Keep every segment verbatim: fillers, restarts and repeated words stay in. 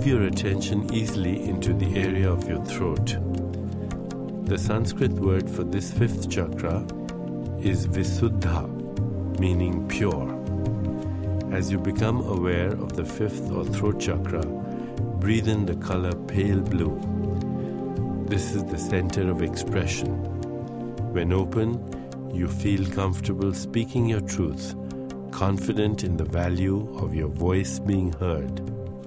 your attention easily into the area of your throat. The Sanskrit word for this fifth chakra is Visuddha, meaning pure. As you become aware of the fifth or throat chakra, breathe in the color pale blue. This is the center of expression. When open, you feel comfortable speaking your truth, confident in the value of your voice being heard.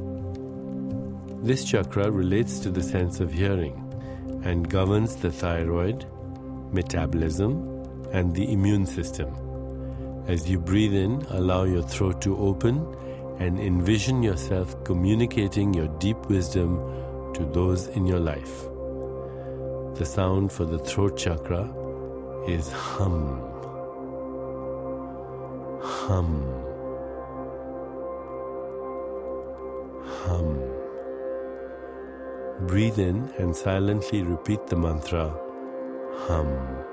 This chakra relates to the sense of hearing and governs the thyroid, metabolism, and the immune system. As you breathe in, allow your throat to open and envision yourself communicating your deep wisdom to those in your life. The sound for the throat chakra is hum. Hum. Hum. Breathe in and silently repeat the mantra hum.